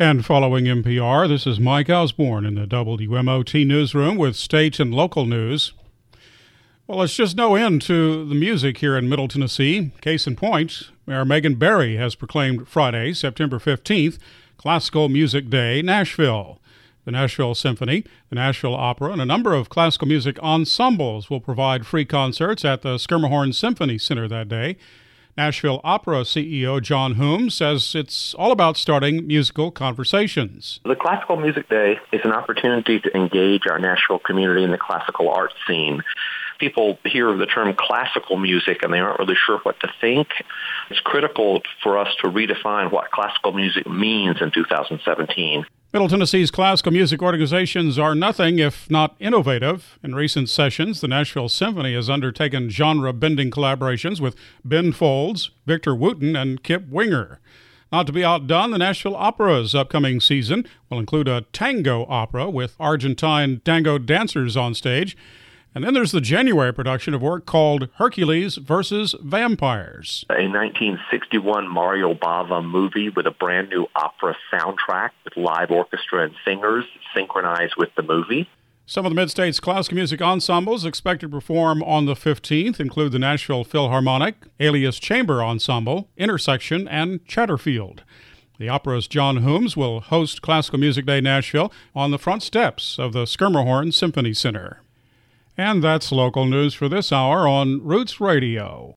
And following NPR, this is Mike Osborne in the WMOT newsroom with state and local news. Well, it's just no end to the music here in Middle Tennessee. Case in point, Mayor Megan Barry has proclaimed Friday, September 15th, Classical Music Day, Nashville. The Nashville Symphony, the Nashville Opera, and a number of classical music ensembles will provide free concerts at the Schermerhorn Symphony Center that day. Nashville Opera CEO John Hume says it's all about starting musical conversations. The Classical Music Day is an opportunity to engage our Nashville community in the classical arts scene. People hear the term classical music and they aren't really sure what to think. It's critical for us to redefine what classical music means in 2017. Middle Tennessee's classical music organizations are nothing if not innovative. In recent sessions, the Nashville Symphony has undertaken genre-bending collaborations with Ben Folds, Victor Wooten, and Kip Winger. Not to be outdone, the Nashville Opera's upcoming season will include a tango opera with Argentine tango dancers on stage. And then there's the January production of work called Hercules versus Vampires. A 1961 Mario Bava movie with a brand new opera soundtrack with live orchestra and singers synchronized with the movie. Some of the Mid-State's classical music ensembles expected to perform on the 15th include the Nashville Philharmonic, Alias Chamber Ensemble, Intersection, and Chatterfield. The opera's John Humes will host Classical Music Day Nashville on the front steps of the Schermerhorn Symphony Center. And that's local news for this hour on Roots Radio.